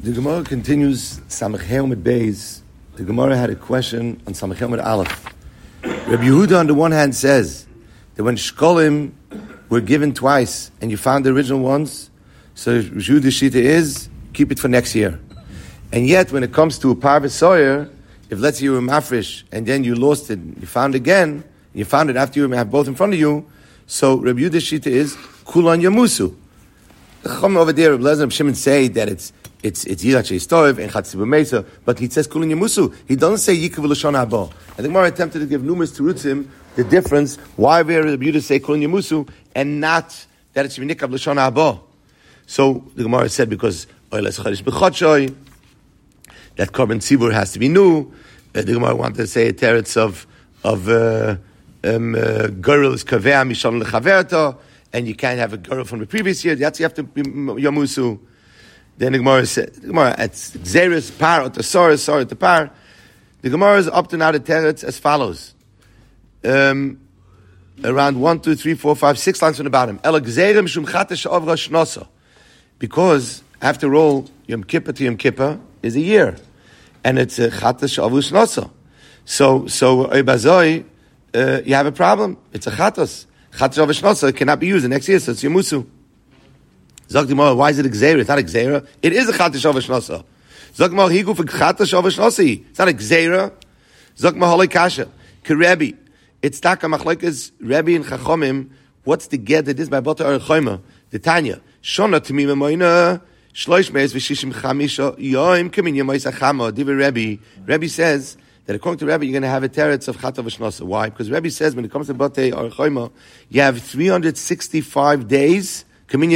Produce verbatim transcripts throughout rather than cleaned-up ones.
The Gemara continues, Samach Helmet Beis. The Gemara had a question on Samach Helmet Aleph. Rabbi Yehuda on the one hand says that when Shkolim were given twice and you found the original ones, so Rabbi Yehuda's Shita is, keep it for next year. And yet when it comes to a Parva Sawyer, if let's say you were Mafresh and then you lost it, you found it again, you found it after you have both in front of you, so Rabbi Yehuda's Shita is, Kulan Yamusu. The Chum over there, Rabbi Lezer and Shimon say that it's It's it's Yirat Sheistov and Chatzibur Mesa, but he says Kulin Yamusu. He doesn't say Yikav L'Shon Haba. And the Gemara attempted to give numerous terutzim the difference why we are the beauty say Kulin Yamusu and not that it's Yikav L'Shon Haba. So the Gemara said because Oilas Chadish B'Chodshoy that Korban Tzibur has to be new. Uh, the Gemara wanted to say a teretz of of uh, um, uh, girl is Kaveh Mishon Lechaverta, and you can't have a girl from the previous year. That's you have to be Yamusu. Then the Gemara said, the Gemara at Xeris par or Tesaurus, sorry, the par. The Gemara is up to now the teretz as follows. Um, around one, two, three, four, five, six lines from the bottom. El Xerim Shum Chatesh Avra Shnosa. Because after all, Yom Kippur to Yom Kippur is a year, and it's a Chatesh Avra Shnosa. So, so Oibazoi, uh, you have a problem. It's a Chatos. Chatesh Avra Shnosa. It cannot be used the next year, so it's Yamusu. Zog Gemara, why is it a Gzeira? It's not a Gzeira. It is a Chatesh Avra Shnosa. Zog Gemara, Higu for Chatesh Avra Shnosa. It's not a Gzeira. Zog Gemara, Holei Kasha. Kerebi. It's Taka Machlekes, Rebbe and Chachomim. What's the get that is by Bata Arachoma? The Tanya. Shona Tamima Moina. Shloish Meis V'Shishim Chamisha. Yoim Kamin Yomois Achama. Diva Rebbe. Rebbe says that according to Rebbe, you're going to have a teretz of Chatesh Avra Shnosa. Why? Because Rebbe says when it comes to Bata Arachoma, you have three hundred sixty-five days to be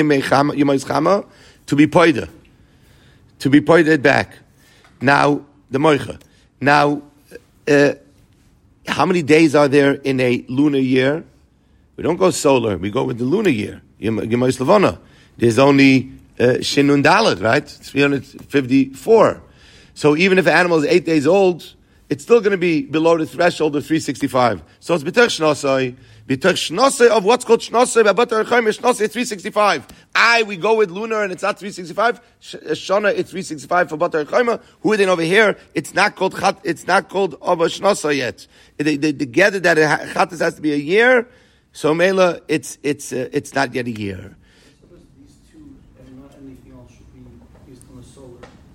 poida, to be poided back. Now, the moicha. Now, uh, how many days are there in a lunar year? We don't go solar, we go with the lunar year. There's only uh, Shinun Dalet, right? three hundred fifty-four. So even if an animal is eight days old, it's still going to be below the threshold of three hundred sixty-five. So it's B'tach Shnosai. B'tach Shnosai of what's called Shnosai, B'abatar Chayim, Shnosai is three hundred sixty-five. I, we go with lunar and it's not three hundred sixty-five. Shana, it's three hundred sixty-five for B'atar Chayim. Who are they over here? It's not called Chat, it's not called Ava Shnosai yet. The, the, the gather that Chatas has to be a year, so Mela, it's, it's, uh, it's not yet a year. These two and not anything else should be based on the solar.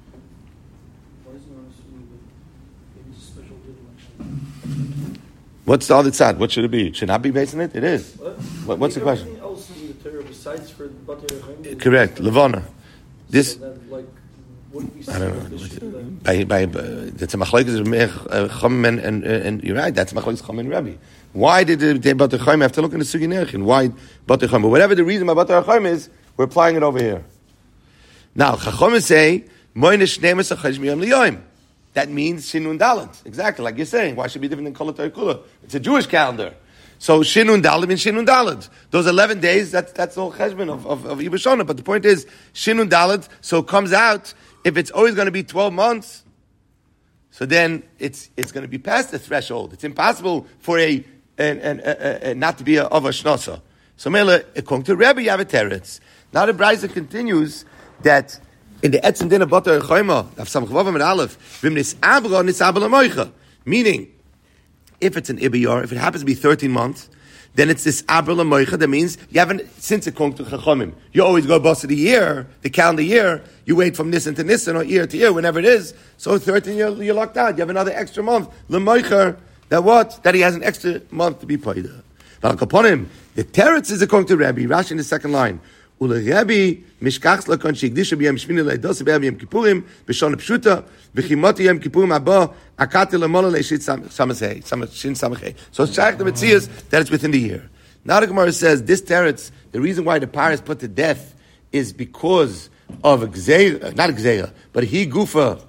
Why is it not assuming that it is a special dividend? What's the other side? What should it be? It should not be based on it? It is. What? What, what's the question? Anything else in the Torah besides for B'atar Chayim? Correct. Levana. This. So that, like, wouldn't we I don't know. this should, like, By by, that's a machlokes Chum and and and you're right. That's machlokes Chum and Rabbi. Why did the B'atar Chayim have to look in the Sugi Nerchin? Why B'atar Chayim? But whatever the reason by B'atar Chayim is, we're applying it over here. Now Chacham say Moine Shneimos Chayim Yom Liyoim. That means Shinun Dalet. Exactly like you're saying. Why should it be different than Kol HaTorah? It's a Jewish calendar. So Shinun Dalet means Shinun Dalet. Those eleven days, that's that's all cheshbon of of, of Yibashona. But the point is Shinun Dalet. So it comes out if it's always going to be twelve months. So then it's it's going to be past the threshold. It's impossible for a, an, an, a, a not to be a of a shnosa. So Mela, according to Rebbe, you have a teretz. Now the Brisa continues that in the etzem din of B'atar Chayim, of Samchvavam and Aleph, v'mnis abra nisabel amoicha. Meaning, if it's an ibiyar, if it happens to be thirteen months, then it's this abra amoicha. That means you haven't, since it comes to Chachamim, you always go boss of the year, the calendar year. You wait from Nisan to Nisan or year to year, whenever it is. So thirteen years you're locked out. You have another extra month. L'moicha, that what? That he has an extra month to be paida. But upon him, the teretz is according to Rabbi. Rashi in the second line. Ulerebi mishkachs lakon sheikdisha b'yam shmini leidos b'yam kippurim b'shon pshuta v'chimoti yam kippurim haba akati lemola leishit samachei shin samachei. So it's shaykh the metzias that it's within the year. Now the Gemara says this teretz, the reason why the par is put to death is because of a gzeira, not a gzeira, but he gufa.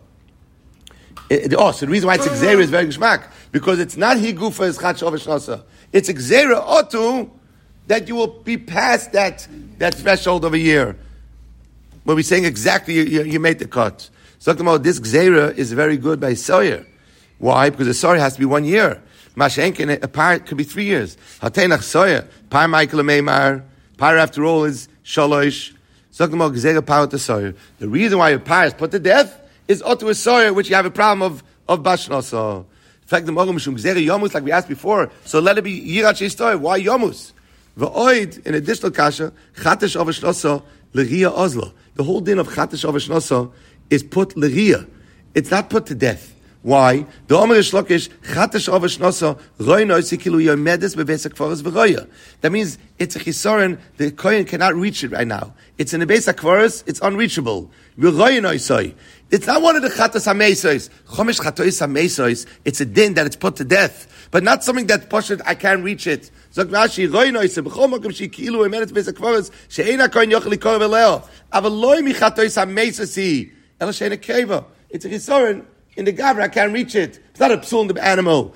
Oh, so the reason why it's a gzeira is very geshmak because it's not he gufa is chat shov shnasa. It's a gzeira otu. That you will be past that, that threshold of a year. But we're saying exactly, you, you, you made the cut. So talking about this gzeira is very good by Sawyer. Why? Because the Sawyer has to be one year. Mashenkin, a par could be three years. Hatenach Sawyer, par Michael Meimar, par after all is Shalosh, Zok the Gemara, Gzera Power to Soyer. The reason why your power is put to death is Otu is Soyer, which you have a problem of, of Bashnosa. In fact, the Gemara, Mishum Gzera Yomus, like we asked before, so let it be Yirat Sheistoy. Why Yomus? V'oid, in additional kasha, Chatesh of Shnosa, L'Riya Ozlo. The whole din of Chatesh of Shnosa is put L'Riya. It's not put to death. Why? The Omer Shlokish Chatesh of Shnosa Roy Noisi Kilu Yomedes Bebeis Akvaros V'Roya. That means it's a chisoren. The kohen cannot reach it right now. It's in the Beis Akvaros. It's unreachable. V'Roy Noisoi. It's not one of the Chatos Hameisos. Chomish Chatos Hameisos. It's a din that it's put to death, but not something that pushed. I can't reach it. Zok Rashi Roy Noisi B'Chol Makom Shi Kilu Yomedes Bebeis Akvaros She'eina Kohen Yochel Likor V'Leo. Aval Loy Mi Chatos Hameisos Hi Ela She'eina Keva. It's a chisoren. In the Gavra, I can't reach it. It's not a psul in the animal.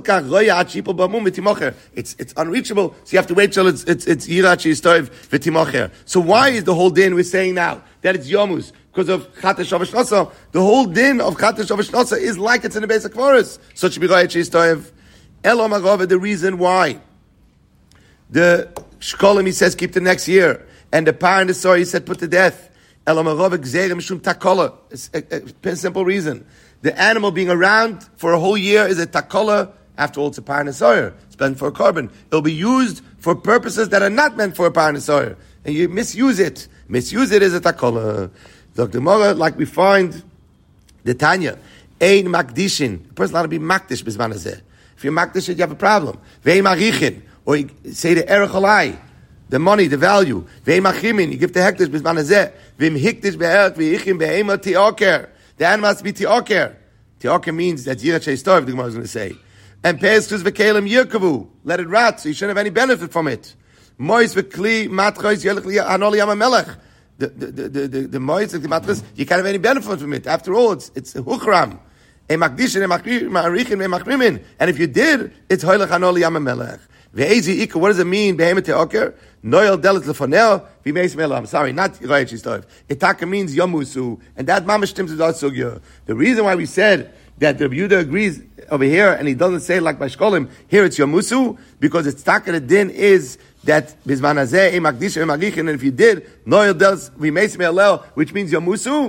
It's it's unreachable, so you have to wait till it's it's it's yirachi stoiv v'timocher. So why is the whole din we're saying now that it's yomus because of chatesh avashnosa? The whole din of chatesh avashnosa is like it's in the basic forest. So it should be yirachi stoiv. Elom agava, the reason why the shkolim he says keep the next year, and the par and the soy he said put to death. Elom agava gzerim shum takola. It's a, a simple reason. The animal being around for a whole year is a takola. After all, it's a par and a soyer. It's meant for a carbon. It'll be used for purposes that are not meant for a par and a soyer. And you misuse it. Misuse it as a takola. Doctor Mora, like we find the Tanya, ein makdishin. The person ought to be makdish bisman hazeh. If you're makdish, you have a problem. Ve'im arichin. Or you say the erech alai, the money, the value. Ve'im achimin. You give the hektish bisman hazeh. Ve'im hiktish be'erech ve'ichim be'ema ti'oker. The animal has to be ti'oker. Ti'oker means that yirat she'istorv, the Gemara is going to say. And pe'eskuz v'kelim yirkavu. Let it rot, so you shouldn't have any benefit from it. Mois v'kli matchois yelech anoli yamamelech. The the the the the mois the matchois, you can't have any benefit from it. After all, it's it's a huchram. A makdishin, a ma'arichin, a machrimin. And if you did, it's hoylech anoli yamamelech. Ve'ezi ikah, what does it mean? Behemet te'oker? Noel delet lefonel, v'meis melam. I'm sorry, not Yirayat Shistov. Itaka means yomusu. And that mamash tims is also sugya. The reason why we said that the Yehuda agrees over here, and he doesn't say it like by Shkolim, here it's yomusu, because it's taka the din is that bizman hazeh, e makdish, e magichin, and if you did, noel delet v'meis melam, which means yomusu,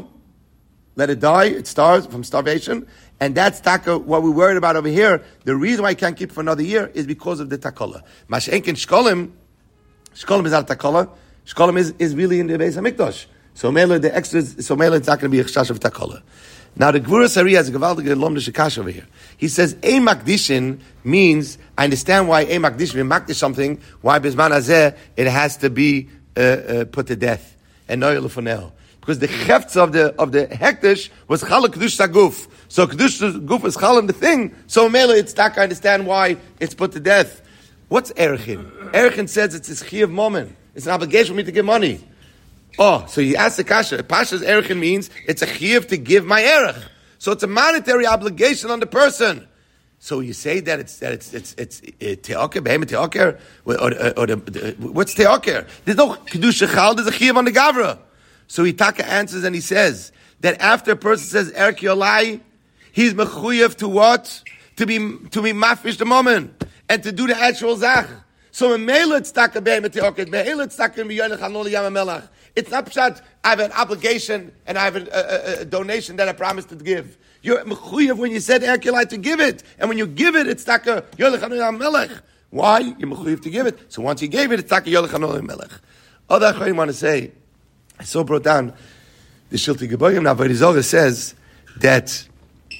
let it die, it starves from starvation. And that's taka, what we're worried about over here. The reason why I can't keep it for another year is because of the takola. Mashenkin shkolim, shkolim is not takola. Shkolim is, is really in the Beis HaMikdash. So mele the extras, so mele it's not going to be a chash of takola. Now the Gvura Sari has a gavaldige lom de shekash over here. He says a makdishin means, I understand why a makdishin, we makdish something, why bizman hazeh, it has to be uh, uh, put to death. And no yelefonel. Because the chefts of the of the hektish was chala kedush saguf. So kedush guf is chala in the thing. So mele it's not. I understand why it's put to death. What's erichin? Erichin says it's a chiyav moment. It's an obligation for me to give money. Oh, so you ask the kasha. Pasha's erichin means it's a chiyav to give my erich. So it's a monetary obligation on the person. So you say that it's that it's it's it's teoker, behemoth teoker, or, or, or the, what's teoker? There's no kedush chal. There's a chiyav on the gavra. So Itaka answers and he says that after a person says Erek Yolai, he's mechuyev to what? To be to be mafish the moment and to do the actual zach. So in Mela it's taka be'emet teoket, Mela it's taka miyoynech hanoli yamamelach. It's not pshat. I have an obligation and I have a, a, a donation that I promised to give. You're mechuyev when you said Erek Yolai to give it, and when you give it, it's taka yoynech hanoli yamamelach. Why? You're mechuyev to give it. So once you gave it, it's taka yoynech hanoli yamamelach. Other I want to say. I so brought down the Shilti Gebayim. Now, Varizorah says that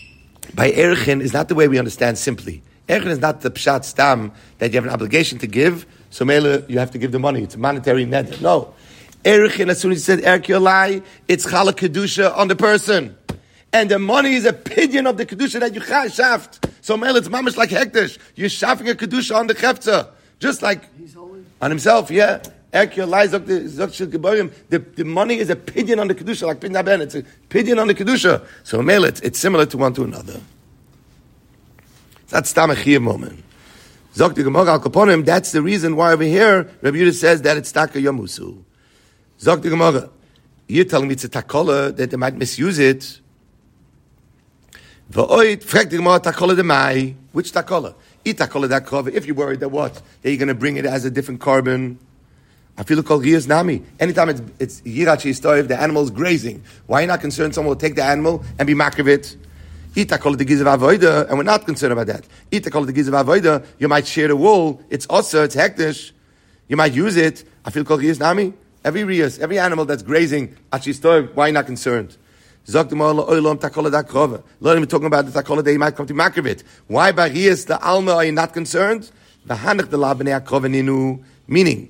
by Erichin is not the way we understand simply. Erichin is not the Pshat Stam that you have an obligation to give, so Mele, you have to give the money. It's a monetary net. No. Erichin, as soon as you said Erich Yolai, it's Chala Kedusha on the person. And the money is a pidyon of the Kedusha that you shaft. So Mele, it's mamish like Hektish. You're shafting a Kedusha on the Chefza. Just like on himself, yeah. The, the money is a pidyon on the Kedusha, like Pidyon Ben. It's a pidyon on the Kedusha. So, male, it's, it's similar to one to another. That's Stam Echiyah moment. Zok the Gemara al Kaponim, that's the reason why over here, Rabbi Yehuda says that it's Taka Yomusu. Zok the Gemara, you're telling me it's a Takola, that they might misuse it. V'oit, frek the Gemara, Takola de Mai. Which Takola? Itakola da Krova. If you're worried that what? That you're going to bring it as a different carbon. I feel called Riyas Nami. Anytime it's it's Yirat Sheistor, if the animal is grazing, why are you not concerned someone will take the animal and be makriv? Ita call it the gizav avoida, and we're not concerned about that. Ita call it the gizav avoida, you might share the wool, it's also, it's hektish, you might use it. I feel called Riyas Nami. Every Riyas, every animal that's grazing, Sheistor, why are you not concerned? Zok demar oilom takola da krova. Not even talking about the takola that you might come to makriv. Why by Riyas the alma are you not concerned? V'hanach de la b'nei akrova ninu, meaning,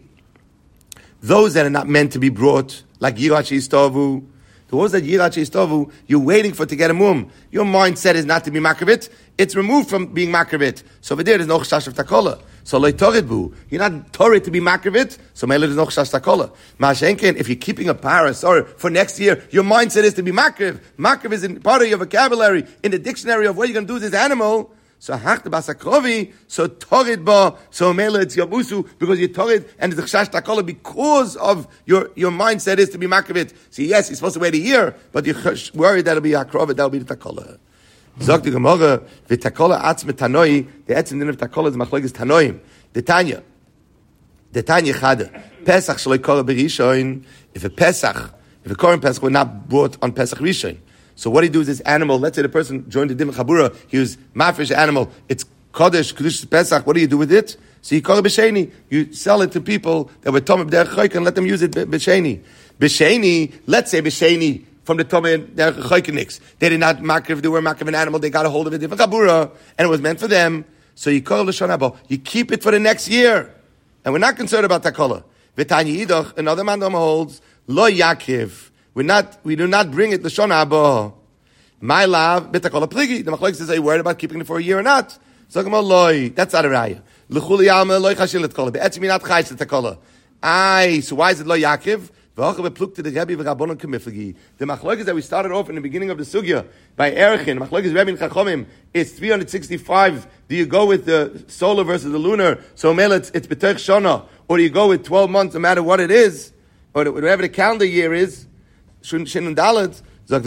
those that are not meant to be brought, like Yirat She'istovu, the ones that Yirat She'istovu, you're waiting for to get a mum. Your mindset is not to be makriv. It's removed from being makriv. So over there, there's no chashash of takola. So loy toridbu, you're not torid to be makriv. So mele there's no chashash takola. Ma'ashenken, if you're keeping a para, sorry, for next year, your mindset is to be makriv. Makriv is in part of your vocabulary, in the dictionary of what you're going to do with this animal. So hach the basakrovi, so torid ba, so mele it's yabusu, because you're torid, and it's the chash takola because of your, your mindset is to be makriv. So yes, you're supposed to wait a year, but you're worried that'll be akrovi, that'll be the takola. Zog the Gemara, v'takola atzme tanoi, the etzim din of takola is machlokes tanoim. The Tanya, the Tanya chada, Pesach shaloi kola b'rishon, if a Pesach, if a Koren Pesach were not brought on Pesach Rishon, so what he do is this animal, let's say the person joined the Dim Chabura, he was mafresh animal, it's Kodesh, Kodesh Pesach, what do you do with it? So you call it B'Sheni, you sell it to people that were Tomei B'derech Choyk and let them use it B'Sheni. B'Sheni, let's say B'Sheni, from the Tomei B'derech Choykeniks, they did not makriv, they were makriv an animal, they got a hold of a different Chabura, and it was meant for them, so you call it L'shon Haba, you keep it for the next year, and we're not concerned about Takola. V'Tanya Yidoch, another man holds, Lo Yakiv, We not, we do not bring it to Shona Abba. My love, betakola pligi. The machlokes says, are you worried about keeping it for a year or not? So come on, loy. That's not a raya. L'chuli alma loy chashilet kola. Be'etzim not chayis takola. Aye. So why is it loy Yaakov? V'achav pluk to the Rebbe v'Rabbanon k'miflagi. The machlokes that we started off in the beginning of the sugya by Erichin. Machlokes Rebbe and Chachomim. It's three hundred sixty-five. Do you go with the solar versus the lunar? So mele it's it's b'terch shona, or do you go with twelve months, no matter what it is, or whatever the calendar year is? Shin and Dalet. The,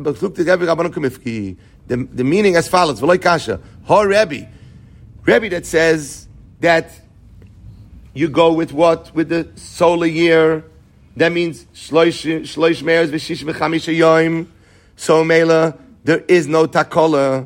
the meaning as follows: V'loy kasha, ha Rebbe, Rebbe that says that you go with what with the solar year. That means shloish shloish me'ers v'shish v'chamisha yoim. So mela there is no takola.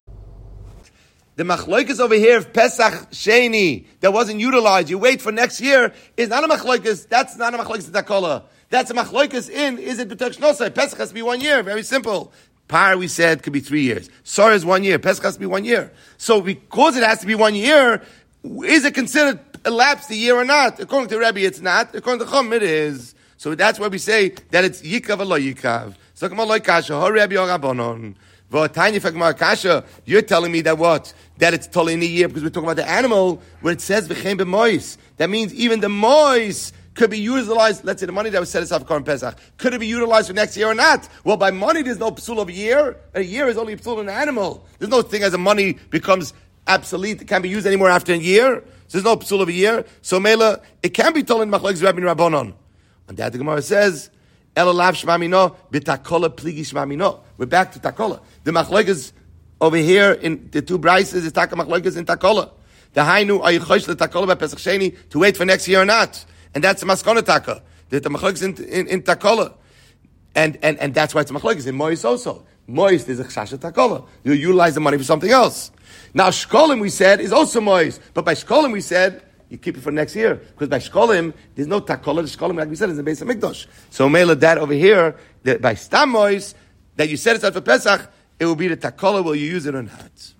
The machloikas over here of Pesach Sheni that wasn't utilized. You wait for next year is not a machloikas. That's not a machloikas takola. That's a machloikas in, is it b'terch shnosai? Pesach has to be one year, very simple. Par, we said, could be three years. Sar is one year, Pesach has to be one year. So because it has to be one year, is it considered elapsed a year or not? According to Rebbe, it's not. According to Chum, it is. So that's why we say that it's yikav or lo yikav. So come on, lo kasha, ho Rebbe or Rabbanon. V'otanya fagmar kasha, you're telling me that what? That it's totally in a year, because we're talking about the animal, where it says v'chem b'mois. That means even the mois could be utilized, let's say the money that was set aside for Korban Pesach, could it be utilized for next year or not? Well, by money, there's no psul of a year. A year is only a psul of an animal. There's no thing as a money becomes obsolete, it can't be used anymore after a year. So there's no psul of a year. So Mela, it can be told in Machlokes Rebbe and Rabbanon. And that the Gemara says, Elalav shmamino, b'takola pligi shmamino. We're back to takola. The Machlokes over here in the two brises is taka Machlokes in takola. The hainu, are you chosh the takola by Pesach Sheni to wait for next year or not? And that's a maskona taka. The machlokes in, in, in takola. And, and, and that's why it's a machlokes in mois also. Mois is a chasha takola. You utilize the money for something else. Now shkolim we said is also mois. But by shkolim we said, you keep it for next year. Because by shkolim, there's no takola. The shkolim, like we said, is the base of mikdash. So mela that over here, that by stam mois, that you set aside for Pesach, it will be the takola, will you use it or not?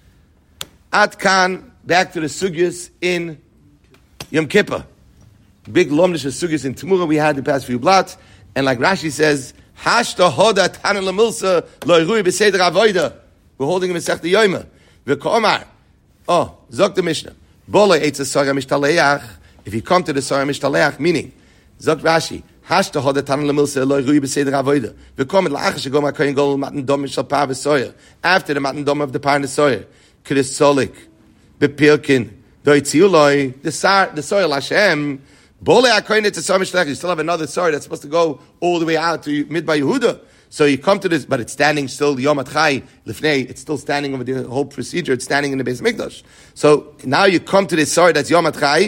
At kan, back to the sugyas in Yom Kippur. Big lomnish sugyas in Temura we had the past few blots, and like Rashi says, Hashta hoda tanen lemilsa loyrui b'seder avoida. We're holding him in Sech Yoyma. V'ko'omar. Oh, zok the Mishnah. Bolei eitz asara mishtaleach. If you come to the asara mishtaleach, meaning zok Rashi, Hashta hoda tanen lemilsa loyrui b'seder avoida. V'ko'omar la'ach shegom ha'koyin gol matan dom mishal par v'soyer. After the matan dom of the par and the soyer, k'ris solik b'pilkin doitziuloi the sar the soyer Hashem. You still have another sorry that's supposed to go all the way out to Midbar Yehuda. So you come to this, but it's standing still, Yom HaChai, Lifnei, it's still standing over the whole procedure, it's standing in the base of Mikdash. So now you come to this sorry that's Yom HaChai,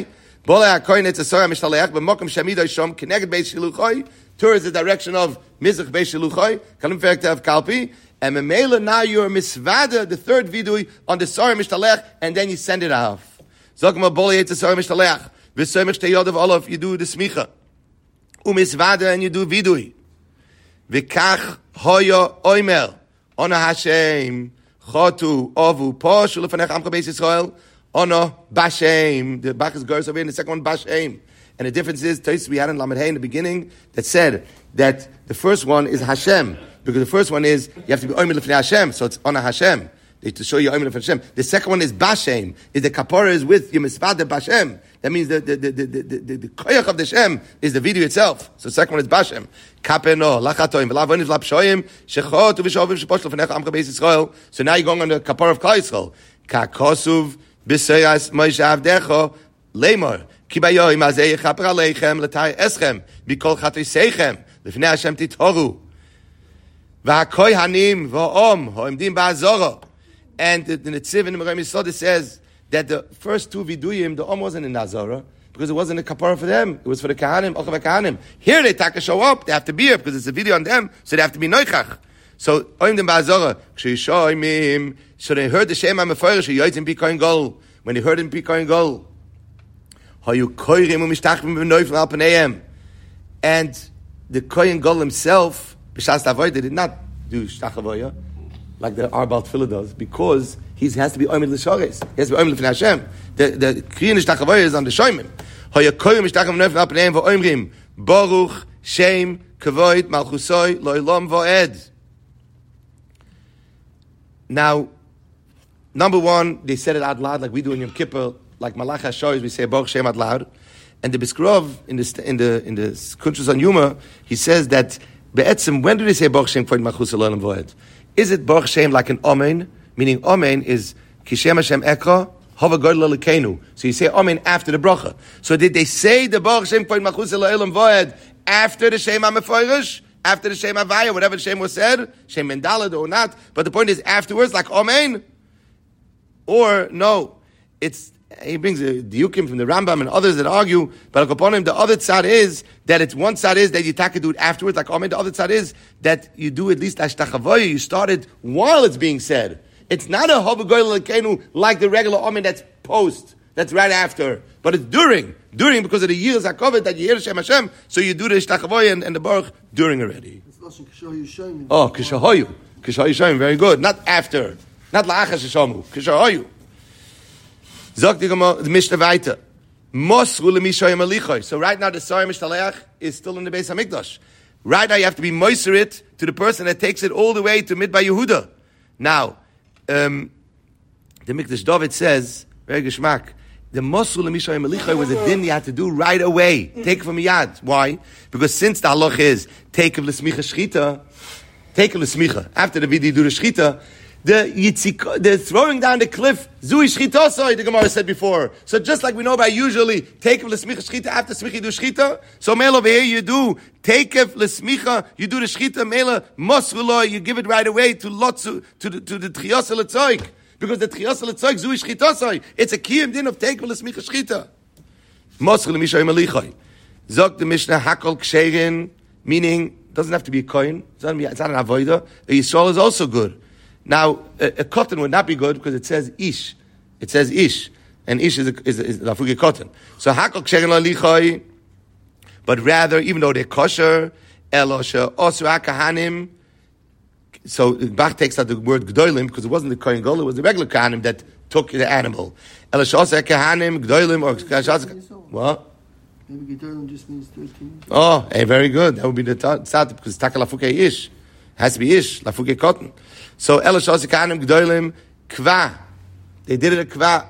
Bolei HaKoyin Etz Sorah Mishtaleach B'mokum Shamido Shom Keneged Beis Shiluchoi towards the direction of Mizrach Beis Shiluchoi Kalim Ferek Tev Kalpi and Memela now you're Misvada the third vidui on the Sorah Mishtaleach and then you send it off. Zogma Bolei Etz Sorah Mishtaleach V'Soymech Teyod of Olav you do the Smicha Umisvada and you do vidui V'Kach Hoyo Oimer Ona Hashem Chotu Ovu Po Shulefenech Amcha Beis Yisrael Ono Bashem. The Bach is Gers over here, and the second one Bashem. And the difference is, Tais we had in Lamed Hey in the beginning that said that the first one is Hashem, because the first one is you have to be Omer Lefnei Hashem, so it's Ono Hashem to show you Omer Lefnei Hashem. The second one is Bashem, is the Kapora is with your Mitzvah Bashem. That means the the the the the the, the koyach of the Shem is the video itself. So the second one is Bashem. Kapeno lachatoim v'lavonim v'lapshoim shechot u'vishovim sheposh lefnecha amcha beis Yisrael. So now you're going on the Kapora of Klal Yisrael. Kakosuv b'seyas Moshe avdecho lemor ki bayoim azeh yechaper aleichem l'tay eschem b'kol chatoseichem lefnei Hashem titoru v'hakoy hanim v'om hoimdim ba'azoro. And the, the Netziv in the Merem Yisod says that the first two viduyim, the Om wasn't in Nazara, because it wasn't a kapara for them. It was for the Kahanim, Ochav Kahanim. Here they take a show up, they have to be here, because it's a video on them, so they have to be noichach. So, Oim dem Ba'azara, K'shishoimim, so they heard the Shem HaMefoirish, Yoytzim Pikoin Gol, when they heard him Pikoin Gol, Hayu Koirim U'mishtachvim B'noifim Al Paneim, and the Koyin Gol himself, B'shas Tavoy, they did not do Shtachavoya, like the Arbal Tfilah does, because he has to be Omer L'Shores. He has to be Omer L'Fnei Hashem. The the Kriyan Ishtachavoy is on the Shoymim. Hayakoyim Ishtacham Neuf V'Apneim V'Oimrim Baruch Shem Kavoid Malchusoi Lo'Olam V'Oed. Now, number one, they said it out loud like we do in Yom Kippur, like Malach HaShoyz, we say Baruch Shem out loud. And the Biskrov in the in the in the Kuntrus on Yuma, he says that Be'etzim, when do they say Baruch Shem Kavoid Malchusoi Lo'Olam V'Oed? Is it Baruch Shem like an Amen? Meaning Amen is Kishem Hashem Ekra, Hava Godel Lekenu. So you say Amen after the bracha. So did they say the Baruch Shem Kvoid Malchus Elohelam Voed after the Shem HaMefoirish? After the Shem Havaya, whatever the Shem was said? Shem Mendalad or not? But the point is afterwards, like Amen? Or no, it's, he brings a diukim from the Rambam and others that argue, but upon him, the other tzad is that it's one tzad is that you take do it afterwards, like Amen. The other tzad is that you do at least ashtachavoy. You start it while it's being said. It's not a havagoy lekenu like the regular Amen that's post, that's right after, but it's during, during because of the years are covered that you hear Shem Hashem, so you do the ashtachavoy and, and the baruch during already. Oh, kishahoyu, kishahoyu shayim, very good. Not after, not la'achas shamu, kishahoyu. Zok the Mishnah weiter. Mosru lemishoyim alichoy. So right now the Sorah Mishtaleach is still in the Beis Hamikdash. Right now you have to be moiser it to the person that takes it all the way to Midbar Yehuda. Now, um, the Mikdash David says, very geschmack, the Mosru lemishoyim alichoy was a din you had to do right away. Take it from Yad. Why? Because since the halach is take of l'smicha shchita, take of l'smicha. After the vidi do the shchita, The yitziko, the throwing down the cliff, zui shchitosoi, the Gemara said before. So just like we know by usually, take of l'smicha shchita, after smicha you do shchita. So mele over here you do, take of l'smicha, you do the shchita, mele mosruloi, you give it right away to lotzu, to the, to the trios l'tzoik. Because the trios l'tzoik, zui shchitosoi, it's a kiyum din of take of l'smicha shchita. Mosrul mishoy melichoi. Zog the Mishnah hakol ksherin, meaning, doesn't have to be a coin, it's not, it's not an avoida. A Yisrael is also good. Now, a, a cotton would not be good because it says ish. It says ish. And ish is a, is, is lafugi cotton. So, hakol ksherin lichoi, but rather, even though they're kosher, elosha, osu akahanim, so Bach takes out the word gdoilim because it wasn't the kohen gadol, it was the regular kahanim that took the animal. Elosha, osu akahanim, gdoilim, or kashaz. What? Maybe gdoilim just means thirteen. Oh, hey, very good. That would be the tzad because taka lafuke ish. It has to be ish, lafuke cotton. So, Elosha Osikanim Gdoilim Kva. They did it a Kva.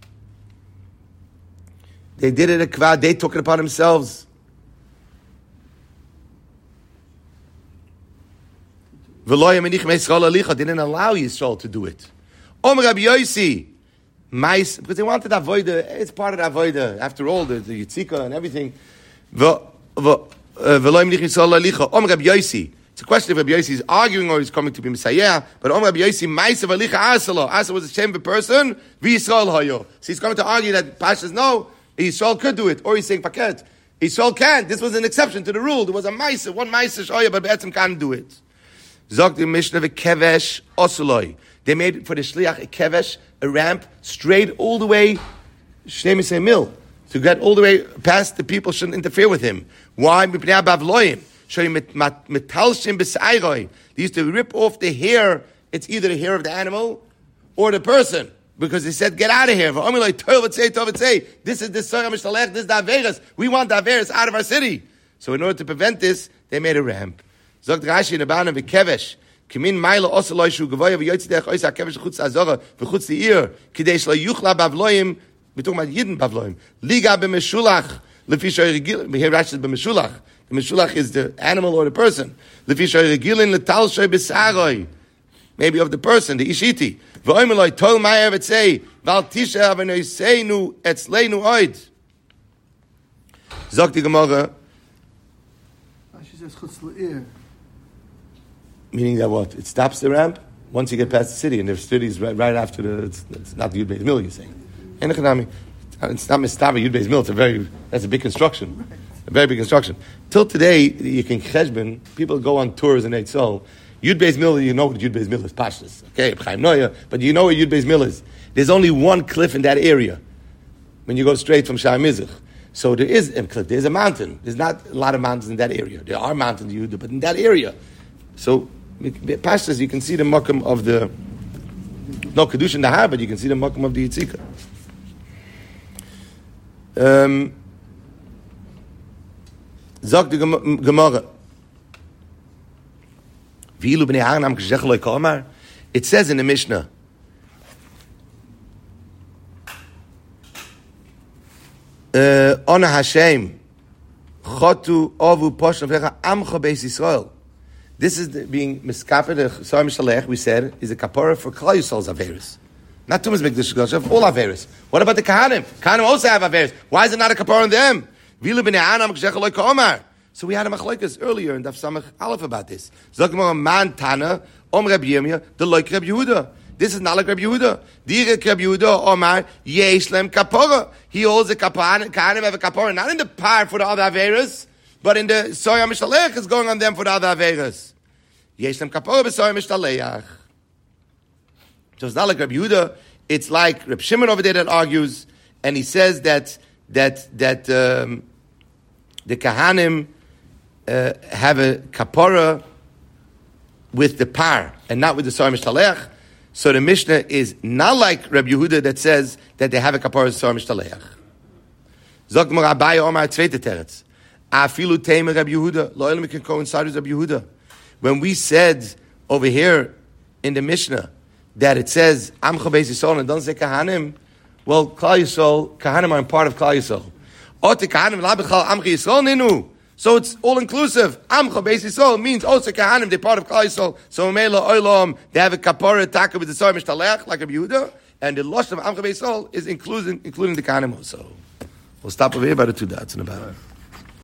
They did it a Kva. They took it upon themselves. V'loya Menich Meisrael Alicha didn't allow Yisrael to do it. Omer Rabbi Yosi, Mais, because they wanted to avoid the, it's part of the avoida. After all, the, the Yitzika and everything. V'loya Menich Meisrael Alicha. Omer Rabbi Yosi. It's a question if Rabbi Yossi is arguing or he's coming to be Messiah. But Om Rabbi Yossi, Ma'asav Alicha Asalo. Asa was a shameful person. V'Yisrael Hayo. So he's coming to argue that Pashas no. Yisrael could do it. Or he's saying, Paket, Yisrael can't. This was an exception to the rule. There was a Maisa, one Maisa, Shoya, but Be'etzim can't do it. Zog the Mishnah v'kevesh osuloi. They made for the shliach a kevesh, a ramp, straight all the way, shnei misei mil, to get all the way past the people shouldn't interfere with him. Why? Mipnei bavloim. Shoyim metalshim b'sayroi. They used to rip off the hair. It's either the hair of the animal or the person. Because they said, get out of here. This is the Soya Mishtalech, this is the Averis. We want the Averis out of our city. So in order to prevent this, they made a ramp. Zogt Rashi in the Bana v'kevesh. Kimin Maila Osaloi Shu Gavoya v'yotzidech Oysa Kevesh Chutz Azora v'chutz Di'ir Kidei Shlo Yuchla Bavloim. We're talking about Yidden Bavloim. Liga b'meshulach. Lefi Shoy Regilin. Here Rashi is b'meshulach. The Meshulach is the animal or the person. Lefi Shoy Regilin Letal Shoy B'saroi. Maybe of the person, the Ishiti. V'oimeloi tol ma'er v'tzei val tisha v'noiseinu etzleinu oid. Zogt die Gemara. She says chutz le'ir. Meaning that what? It stops the ramp once you get past the city, and the city is right, right after the. It's, it's not the Yud Beis Mil. You're saying, it's not Mistaba Yud Beis Mil. It's a very that's a big construction, a very big construction. Till today, you can cheshbon. People go on tours in Eitzel. Yud Beis Mil, you know what Yud Beis Mil is, Pashtus. Okay, Chaim Noya, but you know where Yud Beis Mil is. There's only one cliff in that area when you go straight from Shai Mizrach. So there is a cliff. There's a mountain. There's not a lot of mountains in that area. There are mountains, Yud, but in that area. So Pashtus, you can see the makam of the no Kedusha in the Har, but you can see the makam of the Yitzika. Um, Zog the Gemara. It says in the Mishnah, Ona Hashem, Chotu Ovu Poshna V'Lecha Amcha Beis Yisrael. This is the, being miskaper the Soya Mishalech. We said is a kapara for Klal Yisrael's averis, not Tumas Mikdash Goshav, all averis. What about the Kahanim? Kahanim also have averis. Why is it not a kapara on them? Vilu b'nei Anam K'shechaloi K'omar. So we had a machlokes earlier in Daf Samach Aleph about this. Zogmar man Tana Om Reb Yirmiyah the like Reb Yehuda. This is not like Reb Yehuda. Direk Reb Yehuda Omar Yesh Lem Kapora. He holds a kapara. Kahanim have a kapara, not in the par for the other averas, but in the Soya Mishalech is going on them for the other averas. Yesh Lem Kapora b'Soya Mishalech. So it's not like Reb Yehuda. It's like Reb Shimon over there that argues, and he says that that that um, the Kahanim Uh, have a kapara with the par and not with the Soya Mishalech. So the Mishnah is not like Reb Yehuda that says that they have a kapara with Soya Mishalech. Zog Gemara Abaye Omar Tzveite Teretz. Afilu Teime Reb Yehuda. Lo Elam can coincide with Reb Yehuda. When we said over here in the Mishnah that it says Amcha Beis Yisrael and don't say Kahanim, well, Klal Yisrael, Kahanim are part of Klal Yisrael. Ote Kahanim la b'chal Amcha Yisrael ninu. So it's all inclusive. Amcha Beis Yisrael means also Kahanim, they're part of Klal Yisrael. So Mela Olam, they have a kapara taka with the Soya Mishalech like a Yehuda, and the Losh of Amcha Beis Yisrael is including including the Kahanim also. We'll stop over here by the two dots in about it.